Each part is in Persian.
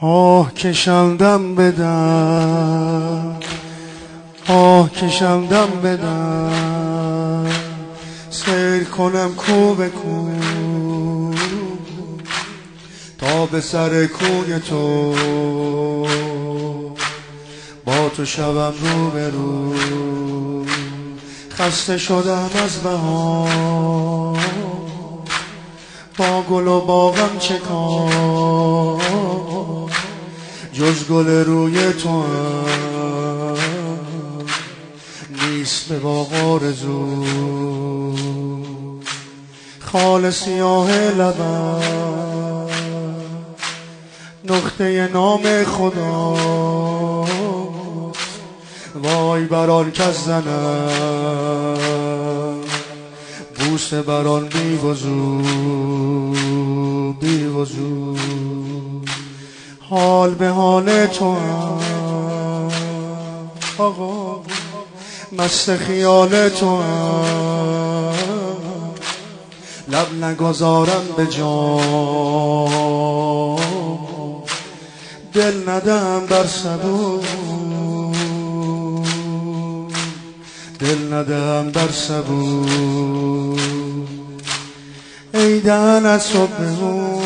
آه کشندم بدم، آه کشندم بدم، سیر کنم کو به کو تا به سر کوی تو، با تو شوم رو به رو. خسته شدم از بهار، با گل و باغم چه کار، جز گل روی تو هم نیست به باغ آرزو. خال سیاه لبم نقطه نام خدا، وای بران کس زنم بوسه بران بی وضو، بی وضو. حال به حال تو هم آقا، مست خیال تو هم، لب نگذارم به جان، دل ندم بر سبو، دل ندم بر سبو. ای دهن از صبح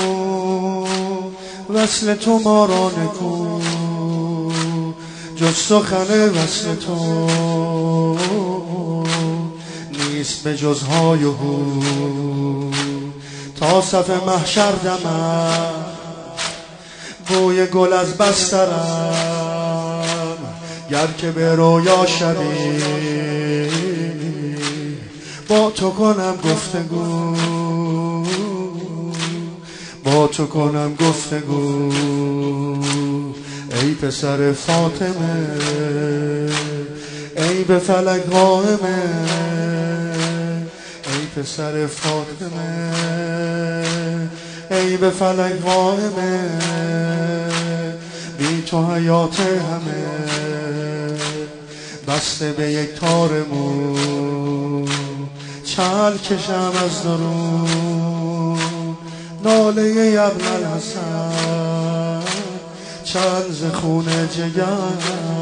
وصل تو ما را نکو، جز سخن وصل تو نیست به جز های و هو. تا صف محشر دمم بوی گل از بسترم، گر که به رویا شبی با تو کنم گفتگو، با تو کنم گفتگو. ای پسر فاطمه، ای به فلک قائمه، ای پسر فاطمه، ای به فلک قائمه. بی تو حیات همه بسته به یک تار مو، چل کشم از درون ناله ابن الحسن، چند ز خون جگر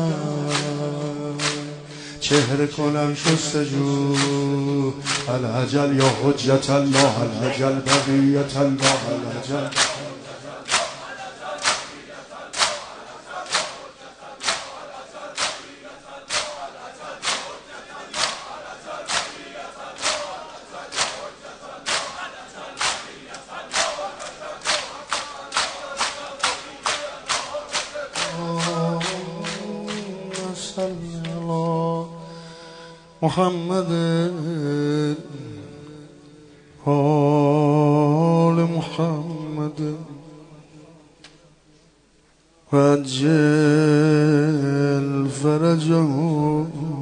چهره کنم شستجو. العجل یا حجت الله، العجل بقیت الله، العجل. محمد آل محمد وعجل فرجه